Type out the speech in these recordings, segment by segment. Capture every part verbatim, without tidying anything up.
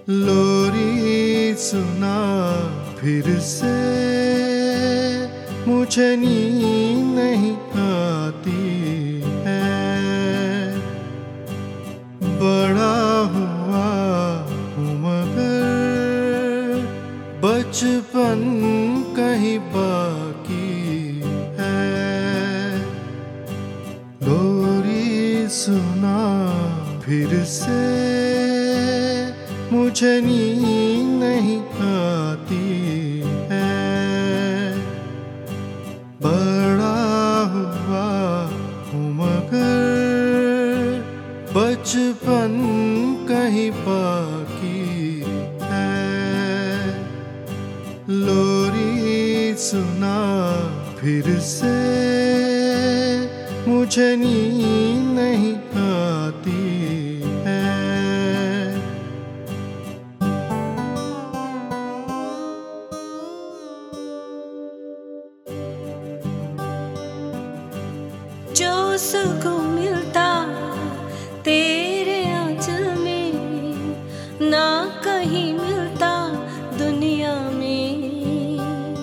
लोरी सुना फिर से, मुझे नींद नहीं आती है। बड़ा हुआ हूँ मगर बचपन कहीं बाकी है। लोरी सुना फिर से, मुझे नींद नहीं आती है। बड़ा हुआ हूँ मगर बचपन कहीं बाकी है। लोरी सुना फिर से, मुझे नींद नहीं आती है। जो सुकून मिलता तेरे आंचल में, ना कहीं मिलता दुनिया में।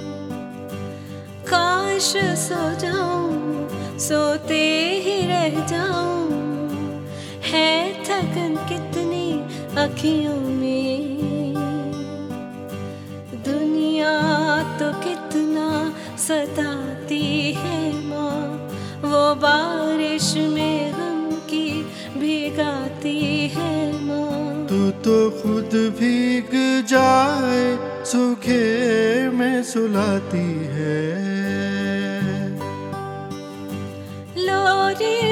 काश सो जाऊं, सोते ही रह जाऊं, है थकन कितनी अखियों में। दुनिया तो कितना सताती है माँ, वो बारिश में गम की भीगाती है माँ। तू तो खुद भीग जाए सूखे में सुलाती है। लोरी